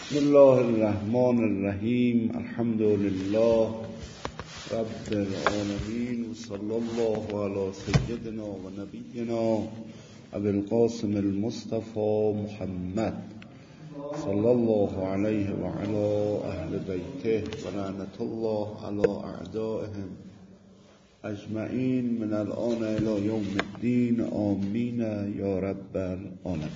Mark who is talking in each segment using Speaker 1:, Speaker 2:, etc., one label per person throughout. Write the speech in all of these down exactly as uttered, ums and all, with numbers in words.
Speaker 1: بسم الله الرحمن الرحیم. الحمد لله رب العالمین و صلی الله علی سیدنا و نبینا ابی القاسم المصطفى محمد صلی الله علیه و علی اهل بیته و لعنت الله علی اعدائهم اجمعین من الان الی یوم الدین. آمین یا رب العالمین.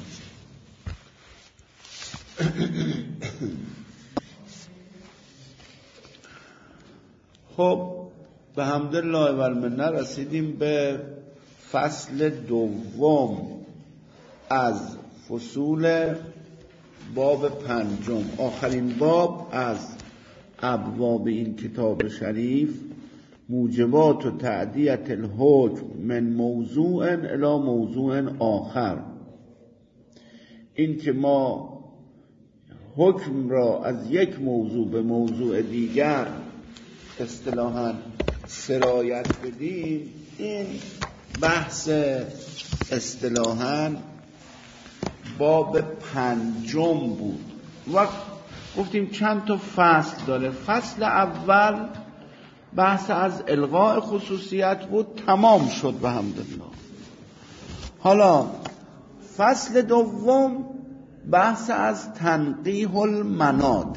Speaker 1: خب به حمدالله و المنه رسیدیم به فصل دوم از فصول باب پنجم، آخرین باب از ابواب این کتاب شریف. موجبات و تعدیت الحکم من موضوع الی موضوع آخر. این که ما حکم را از یک موضوع به موضوع دیگر اصطلاحاً سرایت بدیم، این بحث اصطلاحاً باب پنجم بود و گفتیم چند تا فصل داره. فصل اول بحث از الغاء خصوصیت بود، تمام شد به حمدالله. حالا فصل دوم بحث از تنقیح المناد.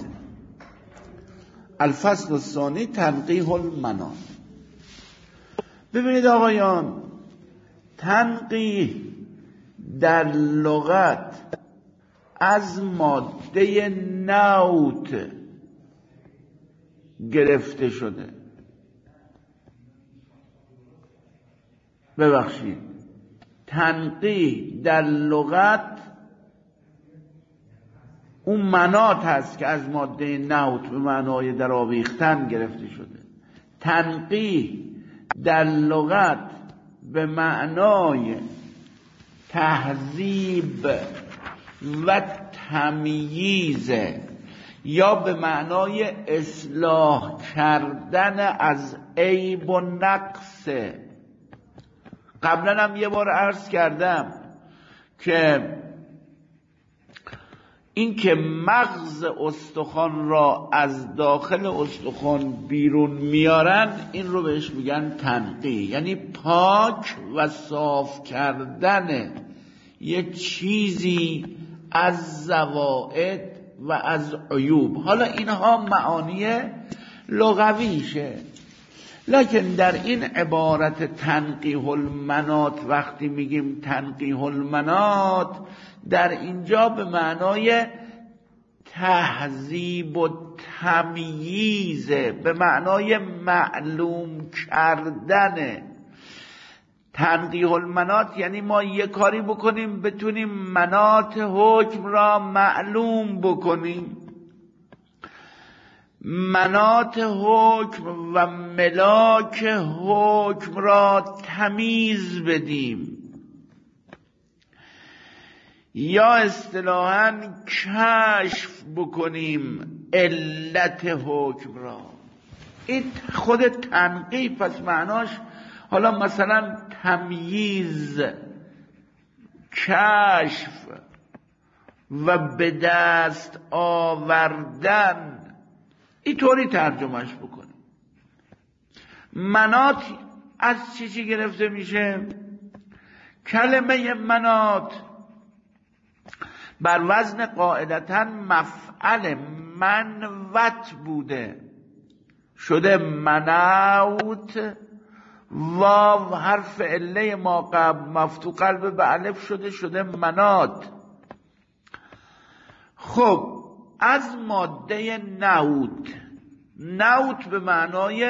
Speaker 1: الفصل الثانی تنقیح المناد. ببینید آقایان، تنقیح در لغت از ماده نوت گرفته شده. ببخشید، تنقیح در لغت اون منات هست که از ماده نوت به معنای در آویختن گرفته شده. تنقیح در لغت به معنای تهذیب و تمییز یا به معنای اصلاح کردن از عیب و نقص. قبلا هم یه بار عرض کردم که این که مغز استخوان را از داخل استخوان بیرون میارن، این رو بهش میگن تنقیح، یعنی پاک و صاف کردن یه چیزی از زوائد و از عیوب. حالا اینها معانی لغویشه، لکن در این عبارت تنقیح المنات وقتی میگیم تنقیح المنات، در اینجا به معنای تهذیب و تمییز، به معنای معلوم کردن. تنقیح المنات یعنی ما یه کاری بکنیم بتونیم منات حکم را معلوم بکنیم، منات حکم و ملاک حکم را تمیز بدیم، یا اصطلاحاً کشف بکنیم علت حکم را. این خود تنقیح پس معناش حالا مثلا تمییز، کشف و به دست آوردن، اینطوری ترجمهش بکنیم. منات از چی چی گرفته میشه؟ کلمه منات بر وزن قاعدتاً مفعل منوت بوده، شده منوت، واو حرف عله ما قبل مفتوح قلب به الف شده شده منات. خب از ماده نوت، نوت به معنای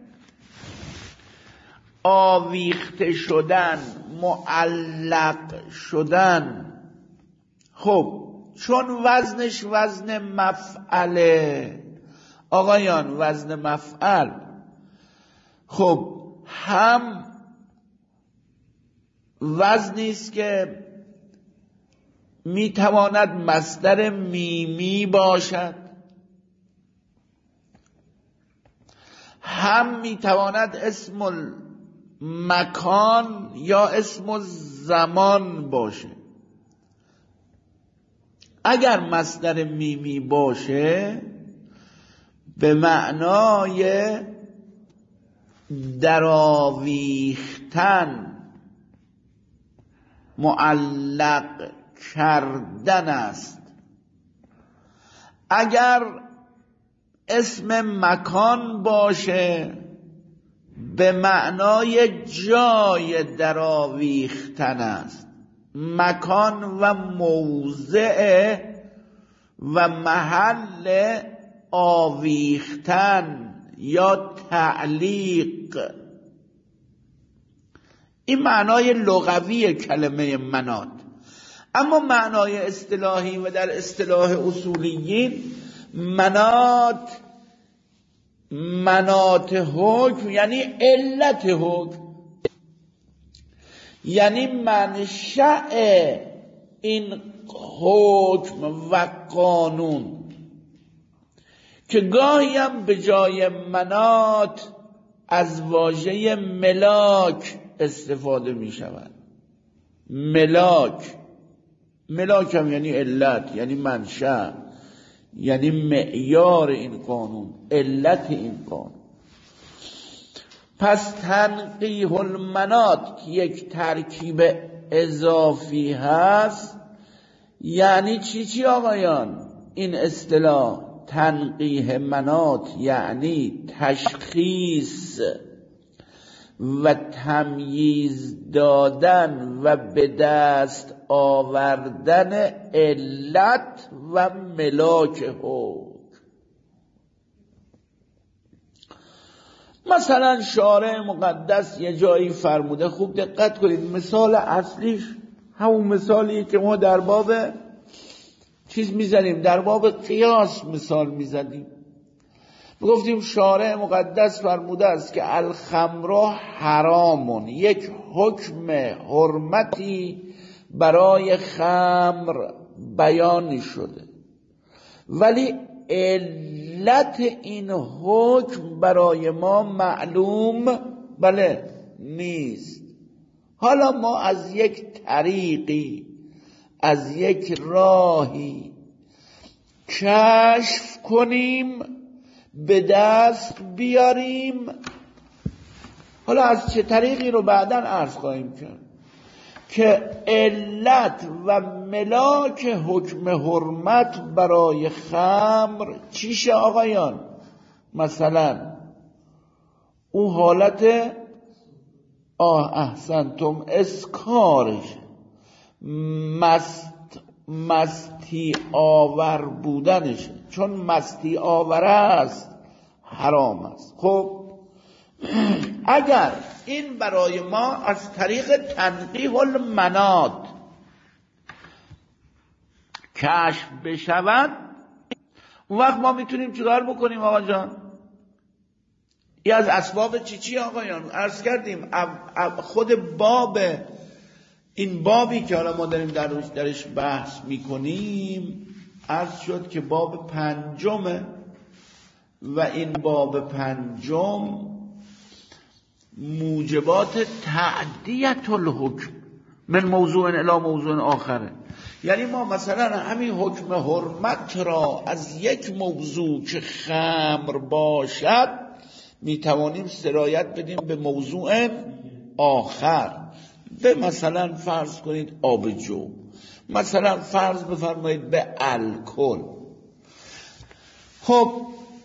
Speaker 1: آویخته شدن، معلق شدن. خب چون وزنش وزن مفعله آقایان، وزن مفعل، خب هم وزنی است که میتواند مصدر میمی باشد، هم میتواند اسم المکان یا اسم الزمان باشه.
Speaker 2: اگر مصدر میمی باشه به معنای دراویختن، معلق کردن است. اگر اسم مکان باشه به معنای جای دراویختن است. مکان و موضع و محل آویختن یا تعلیق، این معنای لغوی کلمه منات. اما معنای اصطلاحی و در اصطلاح اصولیین، منات منات حکم یعنی علت حکم، یعنی منشأ این حکم و قانون، که گاهی هم به جای منات از واژه ملاک استفاده می شود. ملاک ملاک هم یعنی علت، یعنی منشأ، یعنی معیار این قانون، علت این قانون. پس تنقیح المنات که یک ترکیب اضافی هست، یعنی چی چی آقایان این اصطلاح؟ تنقیح منات یعنی تشخیص و تمییز دادن و به دست آوردن علت و ملاک حکم. مثلا شارع مقدس یه جایی فرموده، خوب دقت کنید، مثال اصلیش همون مثالی که ما در باب چیز میزنیم، در باب قیاس مثال میزنیم. گفتیم شارع مقدس فرموده است که الخمر حرامون، یک حکم حرمتی برای خمر بیان شده، ولی علت این حکم برای ما معلوم بله نیست. حالا ما از یک طریقی، از یک راهی کشف کنیم، به دست بیاریم. حالا از چه طریقی رو بعداً عرض خواهیم کرد که علت و ملاک حکم حرمت برای خمر چیشه آقایان؟ مثلا اون حالت آه احسنتم اسکارش، مست مستی آور بودنشه، چون مستی آور است حرام است. خب اگر این برای ما از طریق تنقیح المنات کشف بشود، اون وقت ما میتونیم چیکار بکنیم آقا جان؟ این از اسباب چی چی آقایان؟ عرض کردیم خود باب، این بابی که حالا ما داریم درش, درش بحث میکنیم، عرض شد که باب پنجمه و این باب پنجم موجبات تعدیت الحکم من موضوع الی موضوع آخره. یعنی ما مثلا همین حکم حرمت را از یک موضوع که خمر باشد میتوانیم سرایت بدیم به موضوع آخر. به مثلا فرض کنید آبجو، مثلا فرض بفرمایید به الکل. خب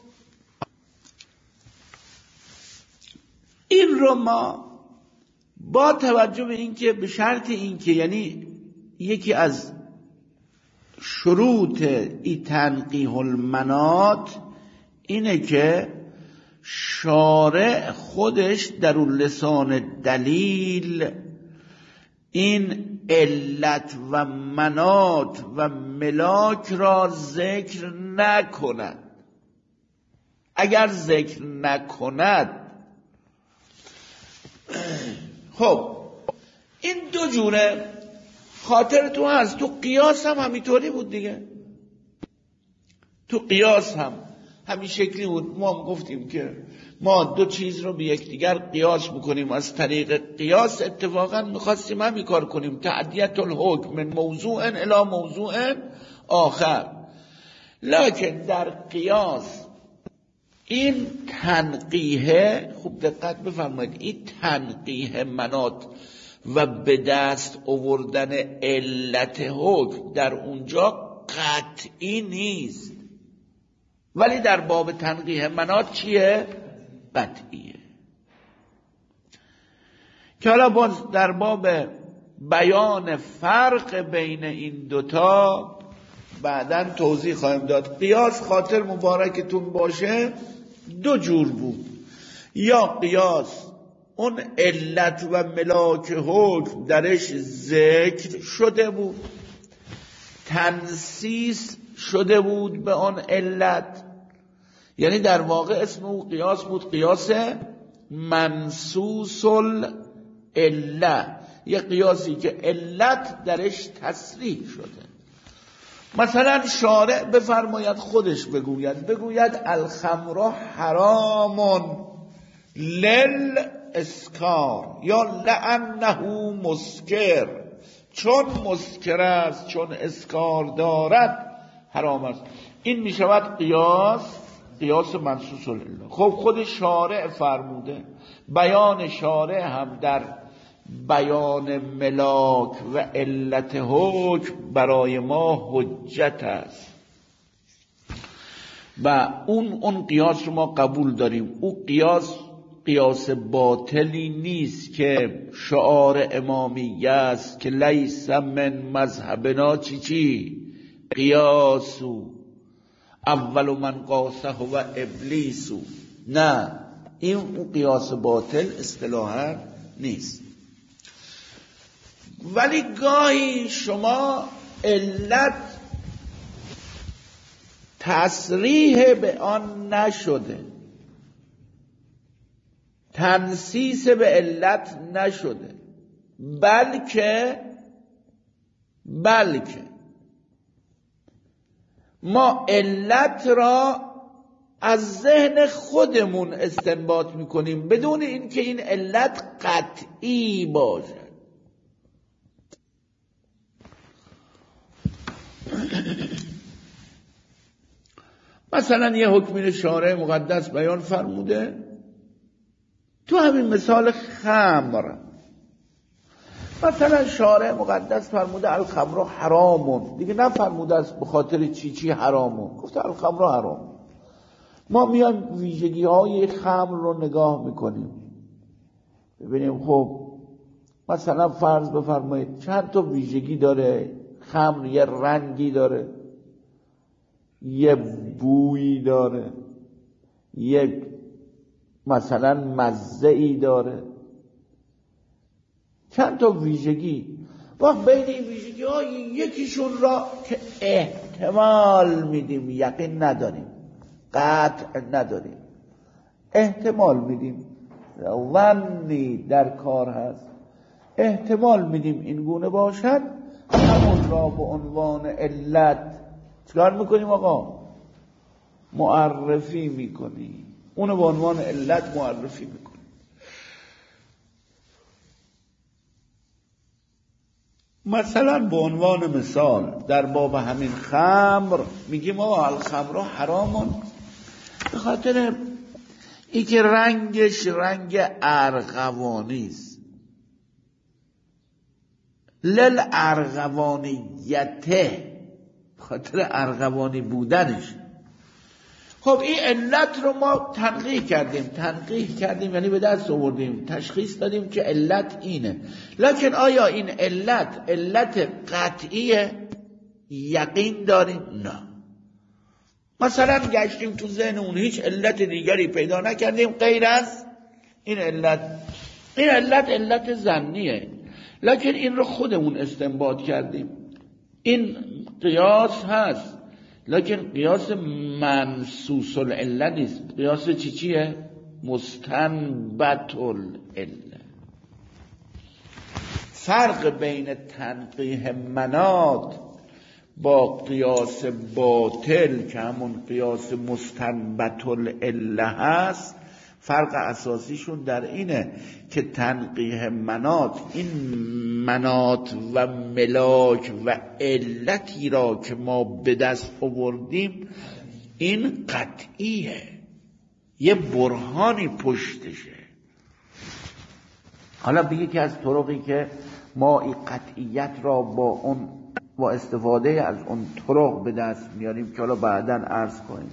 Speaker 2: این رو ما با توجه به اینکه به شرط اینکه، یعنی یکی از شروط ای تنقیح المنات اینه که شارع خودش در لسان دلیل این علت و منات و ملاک را ذکر نکند. اگر ذکر نکند، خب این دو جوره. خاطرتون هست تو قیاس هم همینطوری بود دیگه، تو قیاس هم همین شکلی بود. ما هم گفتیم که ما دو چیز رو به یکدیگر قیاس بکنیم. از طریق قیاس اتفاقا میخواستیم همین کار کنیم، تعدیت الحکم من موضوع الی موضوع آخر. لکن در قیاس این تنقیه، خوب دقت بفرمایید، این تنقیه مناط و به دست آوردن علت حکم در اونجا قطعی نیست، ولی در باب تنقیه مناط چیه؟ قطعیه. که حالا باز در باب بیان فرق بین این دوتا بعداً توضیح خواهیم داد. قیاس خاطر مبارکتون باشه دو جور بود، یا قیاس اون علت و ملاک حکم درش ذکر شده بود، تنسیس شده بود به اون علت، یعنی در واقع اسم او قیاس بود، قیاس منصوص العله، یه قیاسی که علت درش تصریح شده. مثلا شارع بفرماید، خودش بگوید بگوید الخمر حرام للاسکار یا لانه مسکر، چون مسکر است، چون اسکار دارد حرام است. این می شود قیاس قیاس منصوص العله. خب خود شارع فرموده، بیان شارع هم در بیان ملاک و علت حکم برای ما حجت است و اون اون قیاس رو ما قبول داریم. او قیاس قیاس باطلی نیست که شعار امامیه است که لیس من مذهبنا چی چی قیاسو اول من قاسه و ابلیسو. نه، این اون قیاس باطل اصطلاحا نیست. ولی گاهی شما علت تصریح به آن نشده، تنسیس به علت نشده، بلکه بلکه ما علت را از ذهن خودمون استنباط میکنیم بدون اینکه این علت قطعی باشه. مثلا یه حکمی شارع مقدس بیان فرموده، تو همین مثال خمر، مثلا شارع مقدس فرموده الخمر حرامون، دیگه نه فرموده است به خاطر چی چی حرامون، گفته الخمر حرام. ما میایم ویژگی های خمر رو نگاه میکنیم ببینیم، خب مثلا فرض بفرمایید چند تا ویژگی داره خمر، یه رنگی داره، یه بویی داره، یک مثلا مزه‌ای داره، چند تا ویژگی. وقت بین این ویژگی ها یکیشون را که احتمال میدیم، یقین نداریم، قطع نداریم، احتمال میدیم، ظنی در کار هست، احتمال میدیم این گونه باشد، همون را به عنوان علت چکار میکنیم آقا؟ معرفی میکنیم، اونو به عنوان علت معرفی میکنیم. مثلا به عنوان مثال در باب همین خمر میگیم آقا الخمر حرامون به خاطر ای که رنگش رنگ ارغوانی است، لل ارغوانیته، خاطر ارغوانی بودنش. خب این علت رو ما تنقیح کردیم تنقیح کردیم یعنی به دست آوردیم، تشخیص دادیم که علت اینه. لکن آیا این علت علت قطعیه؟ یقین داریم؟ نه. مثلا گشتیم تو ذهن اون، هیچ علت دیگری پیدا نکردیم غیر از این علت. این علت علت ظنیه، لکن این رو خودمون استنباط کردیم. این قیاس هست، لکن قیاس منصوص العله نیست. قیاس چی چیه؟ مستنبط العله. فرق بین تنقیح مناط با قیاس باطل که همون قیاس مستنبط العله هست، فرق اساسیشون در اینه که تنقیح مناط، این مناط و ملاک و علتی را که ما به دست آوردیم این قطعیه، یه برهانی پشتشه. حالا به یکی از طرقی که ما این قطعیت را با اون با استفاده از اون طرق به دست میاریم که حالا بعداً عرض کنیم،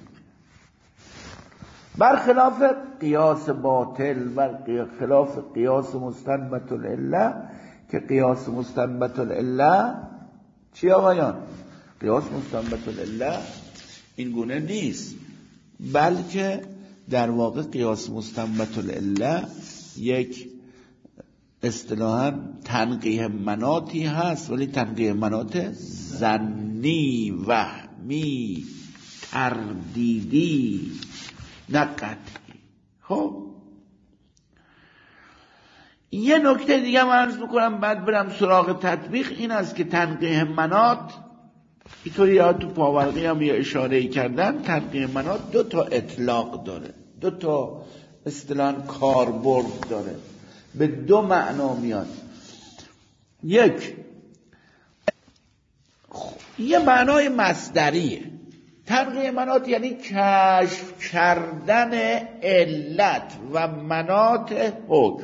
Speaker 2: برخلاف قیاس باطل و خلاف قیاس مستنبت العله، که قیاس مستنبت العله چی آقایان؟ قیاس مستنبت العله این گونه نیست، بلکه در واقع قیاس مستنبت العله یک اصطلاحاً تنقیح مناطی هست، ولی تنقیح مناط ظنی، وهمی، تردیدی، نه قطعی. خب یه نکته دیگه من عرض میکنم بعد برم سراغ تطبیق، این است که تنقیح مناط اینطوری یا تو پاورقی هم یه اشاره کردن، تنقیح مناط دو تا اطلاق داره، دو تا اصطلاحاً کاربرد داره، به دو معنا میاد. یک یه معنای مصدریه، تنقیح مناط یعنی کشف کردن علت و مناط حکم.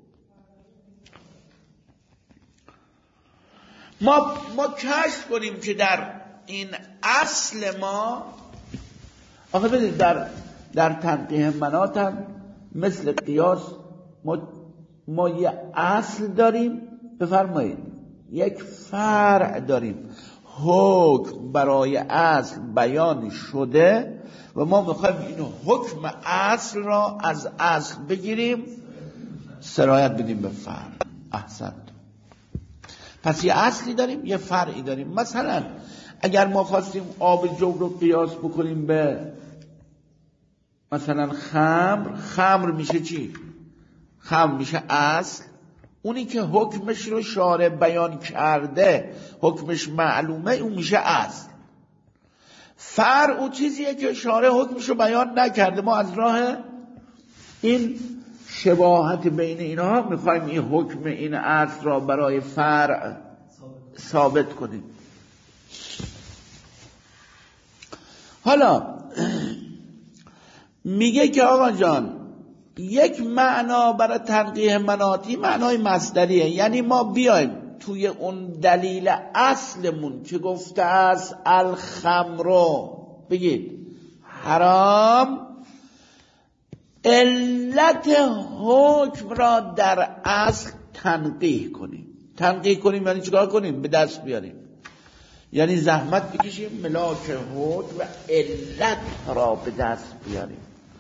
Speaker 2: ما ما کشف کنیم که در این اصل ما، آخه بدید در در تنقیح مناط هم مثل قیاس ما ما یه اصل داریم، بفرمایید یک فرع داریم، حکم برای اصل بیان شده و ما میخوایم اینو حکم اصل را از اصل بگیریم سرایت بدیم به فرع. احسنت. پس یه اصلی داریم یه فرعی داریم. مثلا اگر ما خواستیم آب جو رو قیاس بکنیم به مثلا خمر، خمر میشه چی؟ خمر میشه اصل، اونی که حکمش رو شارع بیان کرده، حکمش معلومه، اون میشه اصل. فرع اون چیزیه که شارع حکمش رو بیان نکرده، ما از راه این شباهت بین اینها میخوایم این حکم این اصل را برای فرع ثابت کنیم. حالا میگه که آقا جان یک معنا برای تنقیح مناطی معنای مصدریه، یعنی ما بیایم توی اون دلیل اصلمون که گفته است الخمرو بگید حرام، علت حکم را در اصل تنقیح کنیم. تنقیح کنیم یعنی چیکار کنیم؟ به دست بیاریم، یعنی زحمت بکشیم ملاک حکم و علت را به دست بیاریم.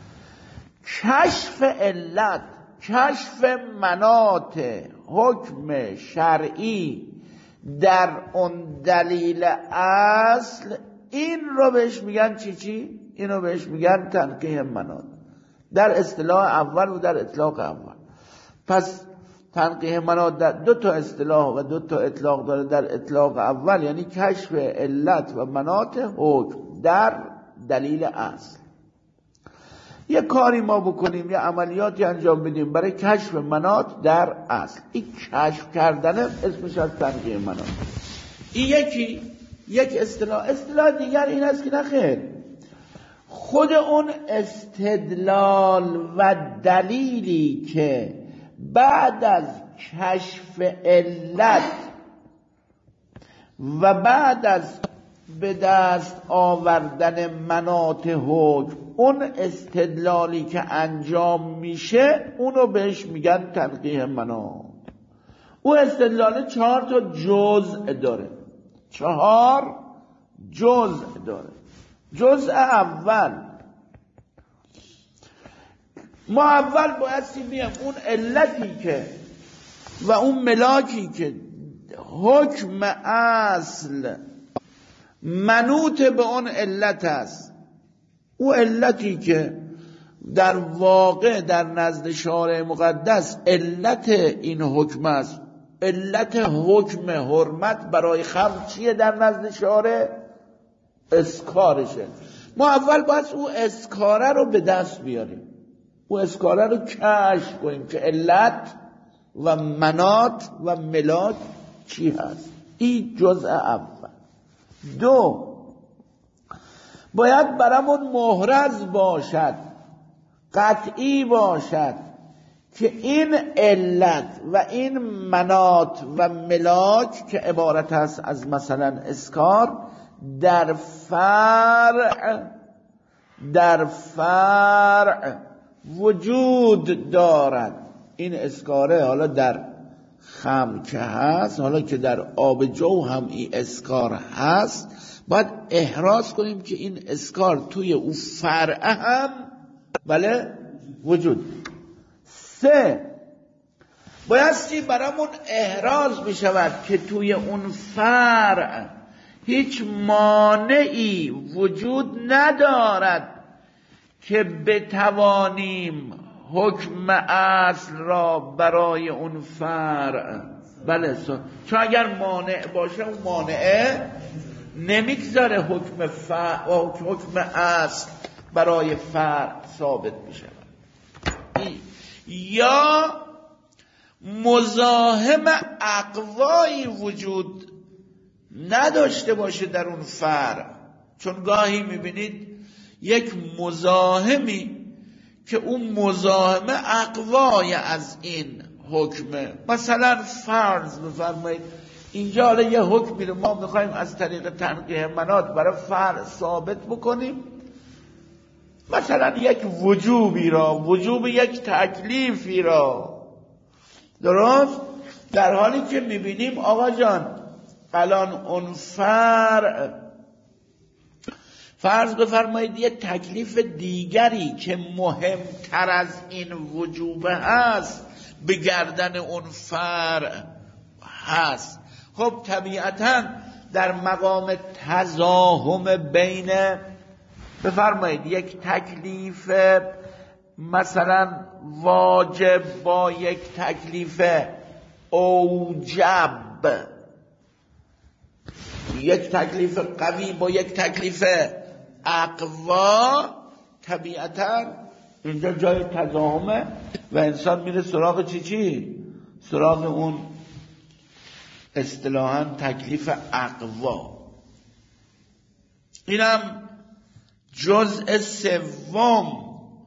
Speaker 2: کشف علت، کشف مناط حکم شرعی در اون دلیل اصل، این رو بهش میگن چی چی؟ این رو بهش میگن تنقیح مناط در اصطلاح اول و در اطلاق اول. پس تنقیح مناط در دو تا اصطلاح و دو تا اطلاق داره. در اطلاق اول یعنی کشف علت و مناط حکم در دلیل اصل. یه کاری ما بکنیم، یه عملیاتی انجام بدیم برای کشف مناط در اصل، این کشف کردن اسمش از تنقیح مناط. این یکی یک اصطلاح. اصطلاح دیگر این است که نخیر، خود اون استدلال و دلیلی که بعد از کشف علت و بعد از به دست آوردن مناط حکم، اون استدلالی که انجام میشه اونو بهش میگن تنقیح مناط. اون استدلال چهار تا جزء داره، چهار جزء داره. جزء اول، ما اول بایستی بیم اون علتی که و اون ملاکی که حکم اصل منوط به اون علت است، او علتی که در واقع در نزد شارع مقدس علت این حکم است، علت حکم حرمت برای خمر چیه در نزد شارع؟ اسکارشه. ما اول باید او اسکاره رو به دست بیاریم. او اسکاره رو کشف کنیم که علت و منات و ملاک چی هست. این جزء اول. دو، باید برامون محرز باشد، قطعی باشد که این علت و این منات و ملاک که عبارت است از مثلا اسکار در فرع در فرع وجود دارد. این اسکاره حالا در خمر که هست، حالا که در آب جو هم این اسکار هست، باید احراز کنیم که این اسکار توی او فرع هم بله وجود. سه، بایستی برامون احراز می شود که توی اون فرع هیچ مانعی وجود ندارد که بتوانیم حکم اصل را برای اون فرع بله چون اگر مانع باشه اون مانعه نمیگذاره حکم فرع و حکم اصل برای فرع ثابت میشه. یا مزاحم اقوایی وجود نداشته باشه در اون فرع، چون گاهی میبینید یک مزاحمی که اون مزاحم اقوای از این حکمه. مثلا فرض بفرمایید اینجا حالا یه حکمی رو ما میخوایم از طریق تنقیح منات برای فرع ثابت بکنیم، مثلا یک وجوبی را، وجوب یک تکلیفی را، درست؟ در حالی که میبینیم آقا جان الان اون فرع فرض بفرمایید یه تکلیف دیگری که مهمتر از این وجوب هست به گردن اون فرع هست. خب طبیعتا در مقام تزاحم بین بفرمایید یک تکلیف مثلا واجب با یک تکلیف اوجب، یک تکلیف قوی با یک تکلیف اقوا، طبیعتا اینجا جای تزاحمه و انسان میره سراغ چی چی؟ سراغ اون اصطلاحاً تکلیف اقوا. اینم جزء سوم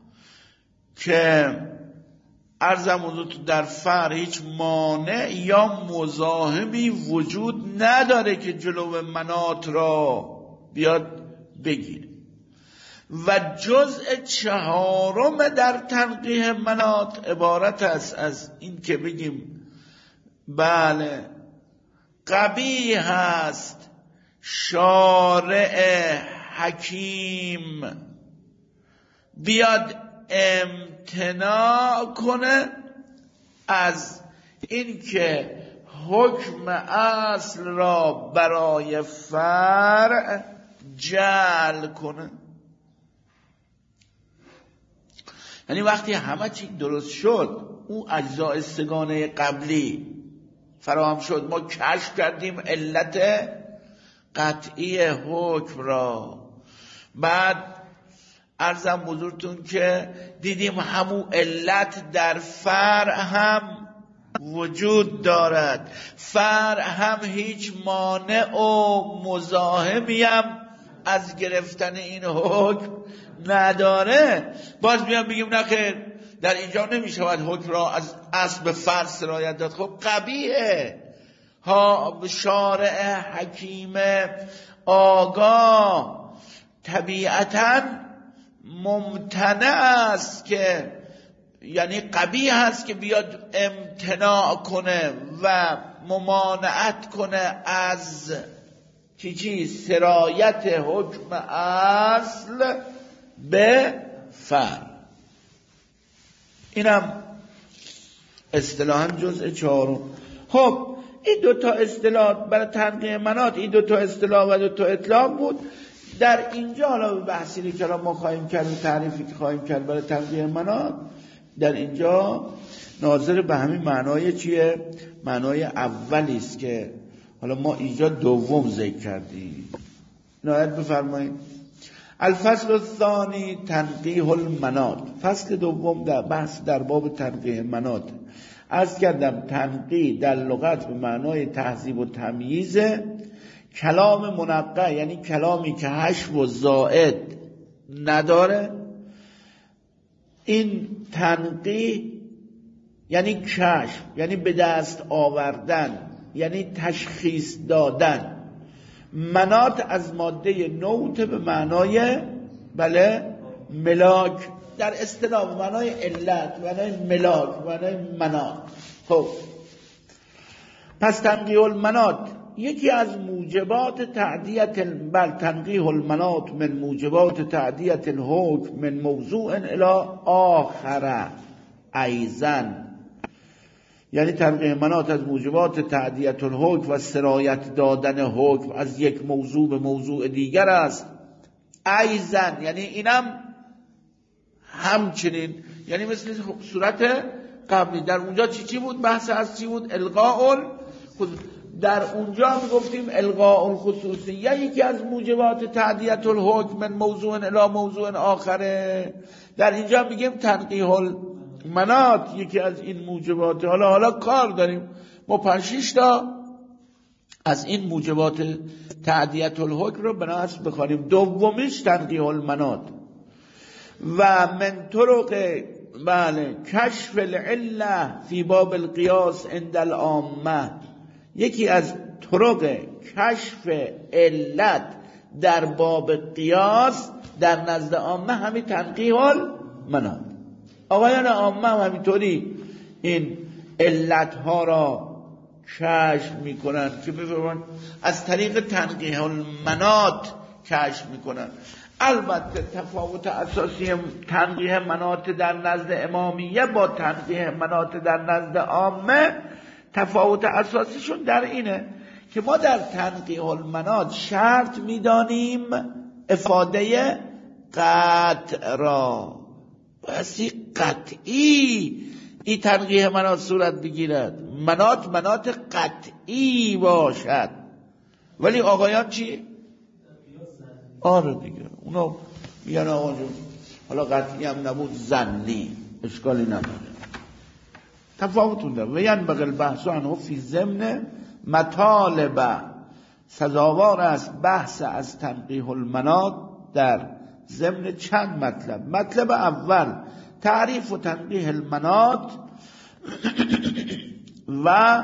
Speaker 2: که عرضم حضورتون در فرع هیچ مانع یا مزاحمی وجود نداره که جلو منات را بیاد بگیره. و جزء چهارم در تنقیح منات عبارت است از این که بگیم بله قبیح است شارع حکیم بیاد امتناع کنه از این که حکم اصل را برای فرع جعل کنه. یعنی وقتی همه چی درست شد، اون اجزای سگانه قبلی فراهم شد، ما کشف کردیم علت قطعی حکم را، بعد عرضم حضورتون که دیدیم همون علت در فرع هم وجود دارد، فرع هم هیچ مانع و مزاحمی هم از گرفتن این حکم نداره. باز میام بگیم نخیر در اینجا نمیشود حکم را از اصل به فرع سرایت داد. خب قبیحه ها شارع حکیم آگاه طبیعتاً ممتنع است که یعنی قبیح است که بیاد امتناع کنه و ممانعت کنه از چی چی سرایت حکم اصل به فرع. اینم اصطلاحاً جزء چهارم. خب این دو تا اصطلاح برای تنقیح منات، این دو تا اصطلاح و دو تا اطلاق بود. در اینجا حالا به بحثی که ما خواهیم کرد، تعریفی که خواهیم کرد برای تنقیح منات، در اینجا ناظر به همین معنای چیه؟ معنای اولی است که حالا ما اینجا دوم ذکر کردیم. عنایت بفرمایید. الفصل الثانی تنقیح المناط. فصل دوم در بحث در باب تنقیح مناط. عرض کردم تنقیح در لغت به معنای تهذیب و تمییز، کلام منقح یعنی کلامی که حشو و زائد نداره. این تنقیح یعنی کشف، یعنی به دست آوردن، یعنی تشخیص دادن. مناط از ماده نوت به معنای بله ملاک، در اصطلاح به معنای علت، به معنای ملاک، به معنای مناط. خب پس تنقیح المناط یکی از موجبات تعدیت بل تنقیح المناط من موجبات تعدیت الحکم من موضوع الی آخر ایزن. یعنی تنقیح مناط از موجبات تعدیت الحکم و سرایت دادن حکم از یک موضوع به موضوع دیگر است. ایزن یعنی اینم همچنین، یعنی مثل صورت قبلی. در اونجا چی چی بود؟ بحث از چی بود؟ الغاء. در اونجا می گفتیم الغاء الخصوصی یا یکی از موجبات تعدیت الحکم من موضوع الی موضوع آخره. در اینجا میگیم تنقیح المناط یکی از این موجبات. حالا حالا کار داریم ما پنج شش تا از این موجبات تعدیت الحکم رو بناس بخوانیم. دومیش تنقیح المناط و من طرق بله کشف العله فی باب القیاس عند العامه. یکی از طرق کشف علت در باب قیاس در نزد عامه همین تنقیح المناط. آقایان عامه هم همینطوری این علت ها را کشف میکنن که بفرمان از طریق تنقیح المناط کشف میکنن. البته تفاوت اساسی تنقیح مناط در نزد امامیه با تنقیح مناط در نزد عامه، تفاوت اساسیشون در اینه که ما در تنقیح المناط شرط میدانیم افاده قطع را، بسی قطعی این تنقیح مناط صورت بگیرد، مناط مناط قطعی باشد. ولی آقایان چی؟ آره دیگه اونا میگن آقا جون حالا قطعی هم نبود ظنی، اشکالی نداره. تفاوتون داره. و یعنی بغل بحث عنه فی ضمن مطالب، سزاوار است بحث از تنقیح المناط در ضمن چند مطلب. مطلب اول تعریف و تنقیح المناط و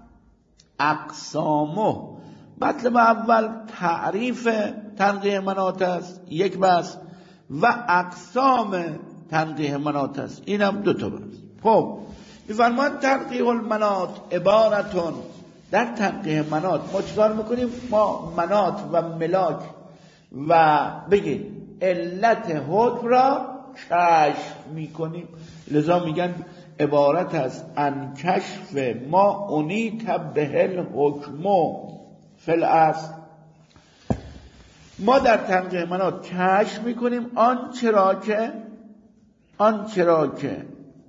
Speaker 2: اقسامه. مطلب اول تعریف تنقیح مناط است، یک بحث، و اقسام تنقیح مناط است، این هم دو تا بحث. خب می‌فرماید تنقیح المناط عبارتون، در تنقیح مناط ما چیکار میکنیم؟ ما مناط و ملاک و بگید علت حکم را کشف میکنیم. لذا میگن عبارت از ان کشف ما انیت به الحکم فی الاصل. ما در تنقیح مناط کشف میکنیم آنچه را که آنچه را که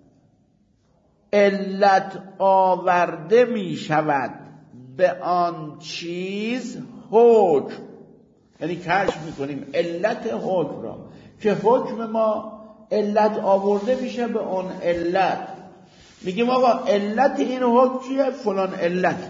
Speaker 2: علت آورده میشود به آن چیز حکم، یعنی کشف میکنیم علت حکم را که حکم ما علت آورده میشه به اون علت. میگیم آقا علت این حکم چیه؟ فلان علت.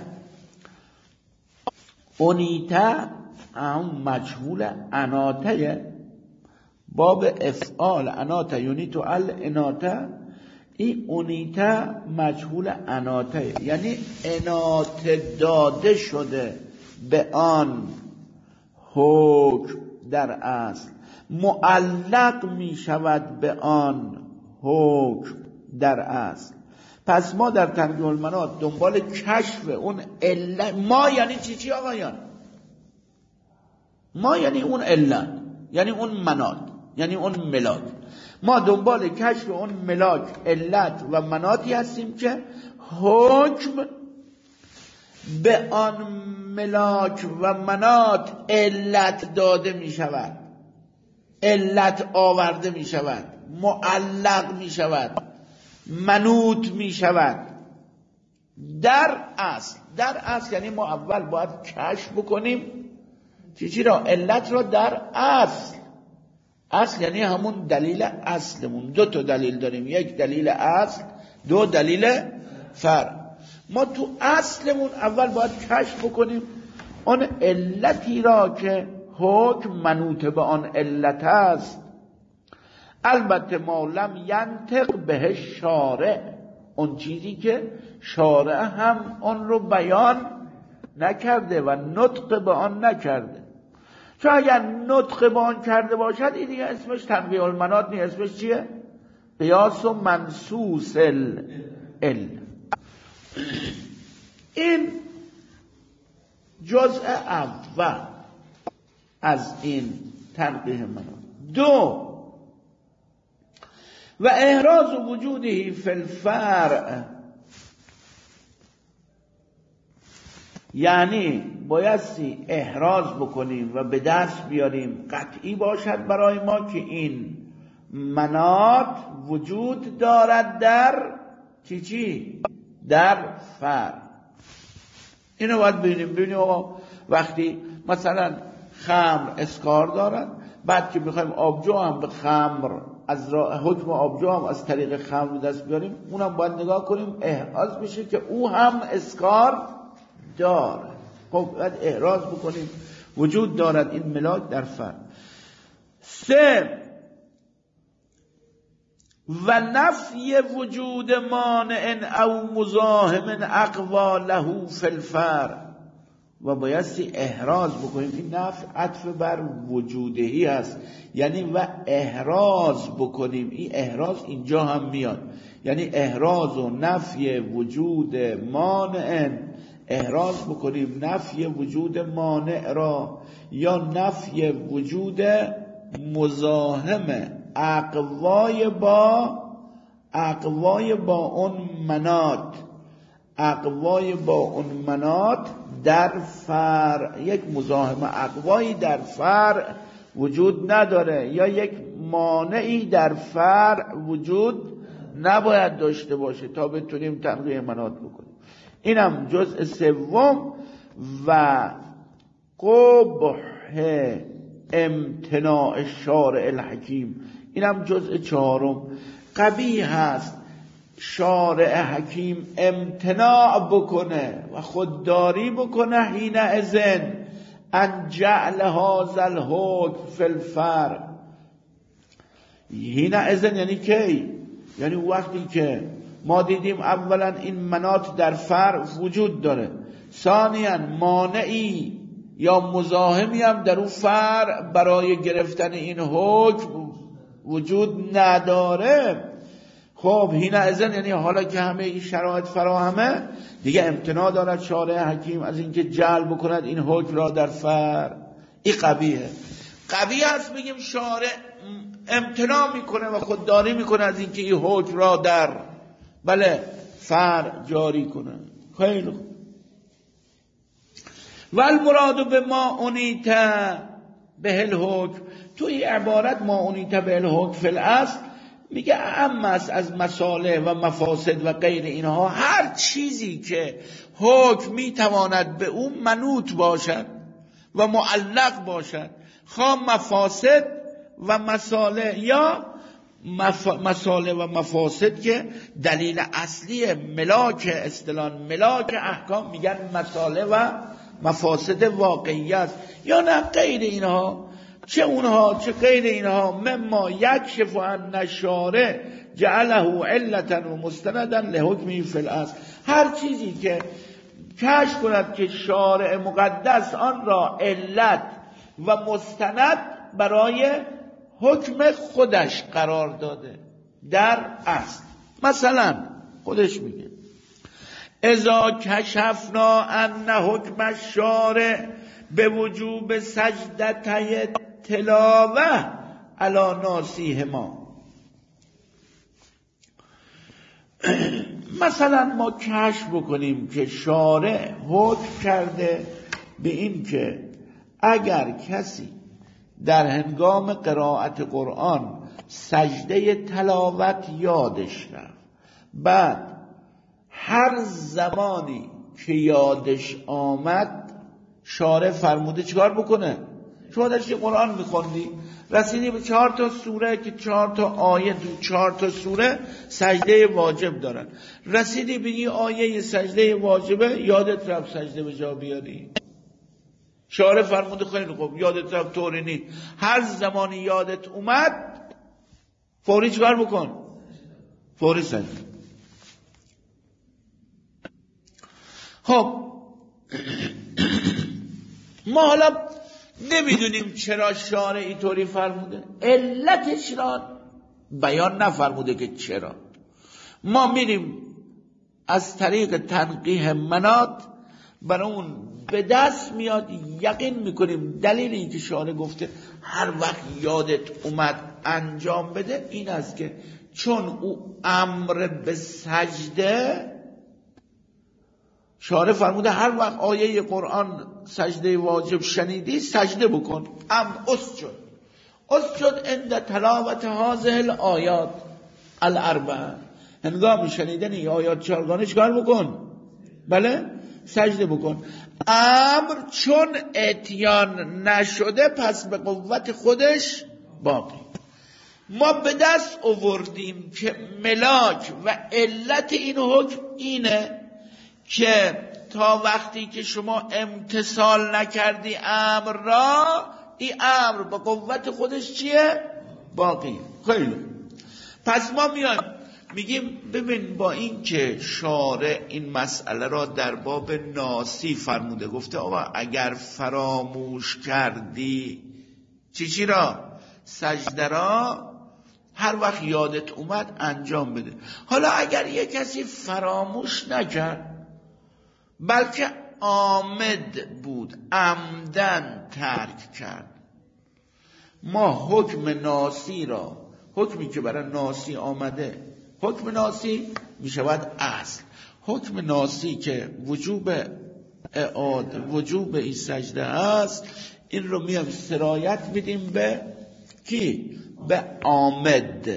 Speaker 2: اونیته هم مجهول اناته، باب افعال اناته یونیتو الاناته، این اونیته مجهول اناته یعنی اناته داده شده به آن حکم، در اصل معلق می شود به آن حکم در اصل. پس ما در تنقیح المناط دنبال کشف اون علت. ما یعنی چی چی آقایان؟ ما یعنی اون علت، یعنی اون مناط، یعنی اون ملاک. ما دنبال کشف اون ملاک، علت و مناطی هستیم که حکم به آن ملاک و مناط علت داده می شود، علت آورده می شود، معلق می شود، منوط می شود در اصل. در اصل یعنی ما اول باید کشف بکنیم چی چی را؟ علت را در اصل. اصل یعنی همون دلیل اصلمون. دو تا دلیل داریم، یک دلیل اصل، دو دلیل فرع. ما تو اصلمون اول باید کشف بکنیم آن علتی را که حکم منوط به آن علت است. البته ما لم ینطق به شارع، اون چیزی که شارع هم اون رو بیان نکرده و نطق به آن نکرده. چون اگر نطق به آن کرده باشد این دیگه اسمش تنقیح المناط نیست، اسمش چیه؟ قیاس و منصوص ال. این جزء اول از این تنقیح مناط. دو، و احراز وجوده فی الفرع، یعنی بایستی احراز بکنیم و به دست بیاریم قطعی باشد برای ما که این مناط وجود دارد در چی چی؟ در فرع. اینو باید ببینیم. ببینیم آقا وقتی مثلا خمر اسکار دارد، بعد که میخوایم آبجو هم به خمر از راه حکم آبجو هم از طریق خمر دست بیاریم، اونم باید نگاه کنیم احراز بشه که او هم اسکار داره. خب باید احراز بکنیم وجود دارد این ملاک در فرع. سه، و نفی وجود مانع او مزاحم اقوى له فی الفرع، و بایستی احراز بکنیم. این نفی عطف بر وجودهی است، یعنی و احراز بکنیم. این احراز اینجا هم میاد، یعنی احراز و نفی وجود مانع، احراز بکنیم نفی وجود مانع را یا نفی وجود مزاحم اقوای با اقوای با اون مناط، اقوای با اون مناط در فرع. یک مزاحم اقوایی در فرع وجود نداره، یا یک مانعی در فرع وجود نباید داشته باشه تا بتونیم تنقیح مناط بکنیم. اینم جزء سوم. و قبح امتناع الشارع الحکیم، اینم جزء چهارم. قبیح هست شارع حکیم امتناع بکنه و خودداری بکنه حین اذن ان جعل هذا الحکم فی الفرع. حین اذن یعنی کی؟ یعنی وقتی که ما دیدیم اولا این مناط در فرع وجود داره، ثانیا مانعی یا مزاحمی هم در اون فرع برای گرفتن این حکم وجود نداره. خب حین اذن یعنی حالا که همه این شرایط فراهمه، دیگه امتناع دارد شارع حکیم از اینکه جعل بکند این حکم را در فرع. این قبیحه. قبیح است بگیم شارع امتناع میکنه و خودداری میکنه از اینکه این حکم را در بله فرع جاری کنه. خیلی خوب. و المراد به ما انیت به الحکم، تو این عبارت ما انیت به الحکم فی الاصل میگه اهم است از مصالح و مفاسد و غیر اینها. هر چیزی که حکم میتواند به اون منوط باشد و معلق باشد، خواه مفاسد و مصالح یا مف... مصالح و مفاسد که دلیل اصلی ملاک اصطلاح ملاک احکام میگن مصالح و مفاسد واقعی است، یا نه غیر اینها، چه اونها چه غیر اینها. مما یکشف عن الشارع جعله علتا و مستندا لحکمی فی الاصل، هر چیزی که کشف کند که شارع مقدس آن را علت و مستند برای حکم خودش قرار داده در اصل. مثلا خودش میگه اذا کشفنا ان حکم الشارع به وجوب سجدتی تلاوه علی ناسیهما. مثلا ما کشف بکنیم که شارع حکم کرده به این که اگر کسی در هنگام قرائت قرآن سجده تلاوت یادش رفت، بعد هر زمانی که یادش آمد شارع فرموده چیکار بکنه؟ شما داشتی قرآن میخوندی رسیدی به چهار تا سوره که چهار تا آیه تو چهار تا سوره سجده واجب دارن. رسیدی به این آیه سجده واجبه، یادت رفت سجده به جا بیاری. شارع فرموده خیلی خوب، یادت رفت طوری نیست، هر زمانی یادت اومد فوری چکار بکن؟ فوری سجده. خب ما حالا نمیدونیم چرا شارع اینطوری فرموده، علتش را بیان نفرموده که چرا. ما میریم از طریق تنقیح منات برای اون به دست میاد، یقین میکنیم دلیل این که شارع گفته هر وقت یادت اومد انجام بده این است که چون او امر به سجده، شارع فرموده هر وقت آیه قرآن سجده واجب شنیدی سجده بکن. ام اسجد اسجد عند تلاوت هذه الآیات الاربعه، هنگام شنیدن این آیات چهارگانه چکار بکن؟ بله سجده بکن. امر چون اتیان نشده پس به قوت خودش باقی. ما به دست آوردیم که ملاک و علت این حکم اینه که تا وقتی که شما امتثال نکردی امر را، این امر با قوت خودش چیه؟ باقی. خیلی پس ما میایم میگیم ببین با این که شارع این مسئله را در باب ناسی فرموده، گفته آقا اگر فراموش کردی چی چی را؟ سجده را، هر وقت یادت اومد انجام بده. حالا اگر یک کسی فراموش نکرد بلکه عامد بود، عمدن ترک کرد، ما حکم ناسی را، حکمی که برای ناسی آمده، حکم ناسی می شود اصل. حکم ناسی که وجوب اعاده، وجوب این سجده است، این رو میام سرایت میدیم به کی؟ به عامد.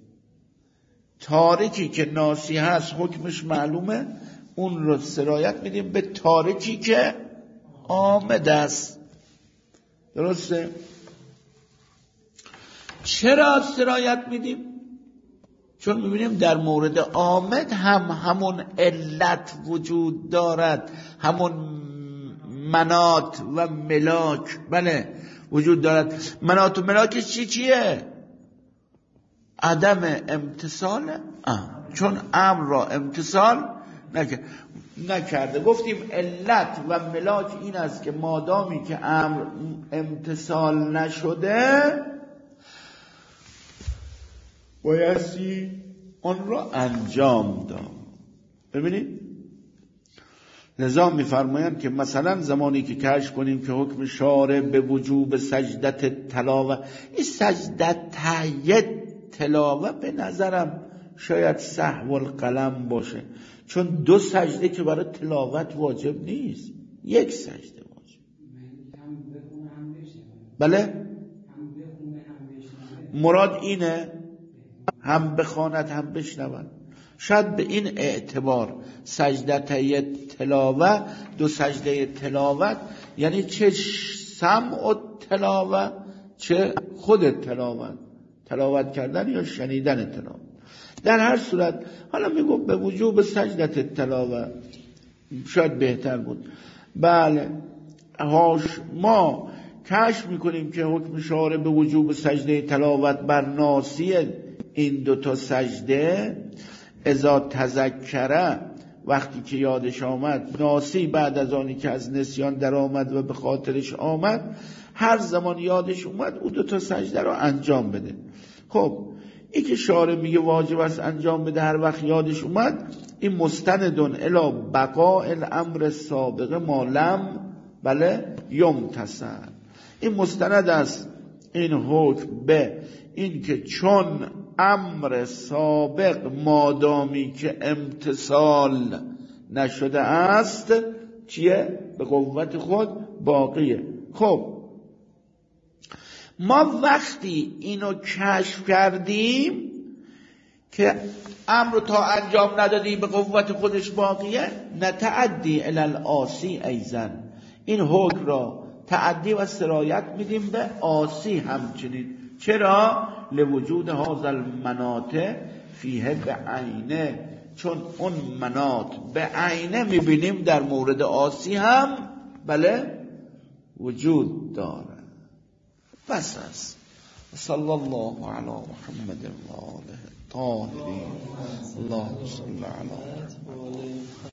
Speaker 2: تارکی که ناسی هست حکمش معلومه، اون رو سرایت میدیم به تارکی که عامد است. درسته؟ چرا سرایت میدیم؟ چون میبینیم در مورد عامد هم همون علت وجود دارد، همون منات و ملاک بله وجود دارد. منات و ملاکش چی چیه؟ عدم امتثال، چون امر را امتثال نکرده. گفتیم علت و ملاک این است که مادامی که امر امتثال نشده بایستی آن را انجام داد. ببینید لذا میفرمایند که مثلا زمانی که کشف کنیم که حکم شارع به وجوب سجدت تلاوه، این سجدت تایید تلاوه به نظرم شاید سهو القلم باشه، چون دو سجده که برای تلاوت واجب نیست، یک سجده واجب. بله مراد اینه هم بخواند هم بشنود. شاید به این اعتبار سجده تلاوه، دو سجده تلاوت یعنی چه سمع و تلاوه چه خود تلاوت، تلاوت کردن یا شنیدن تلاوت. در هر صورت حالا میگم به وجوب سجده تلاوه شاید بهتر بود. بله هاش ما کشف میکنیم که حکم شارع به وجوب سجده تلاوت بر ناسی این دو تا سجده اذا تذکره، وقتی که یادش آمد، ناسی بعد از آنی که از نسیان در آمد و به خاطرش آمد، هر زمان یادش اومد او دو تا سجده رو انجام بده. خب این که شارع میگه واجب است انجام بده هر وقت یادش اومد، این مستندون الی بقاء الامر سابق ما لم بله یمتثل، این مستند است این حکم به این که چون امر سابق مادامی که امتثال نشده است چیه؟ به قوت خود باقیه. خب ما وقتی اینو کشف کردیم که امر تا انجام ندادی به قوت خودش باقیه، نتعدی الی العاصی ایزن، این حکم را تعدی و سرایت میدیم به عاصی همچنین، چرا؟ لوجود هذا المناطق فیه به عینه، چون اون مناط به عینه میبینیم در مورد آسی هم بله وجود داره. بس است. صلی الله علی محمد و آله الطاهرین. اللهم صل علی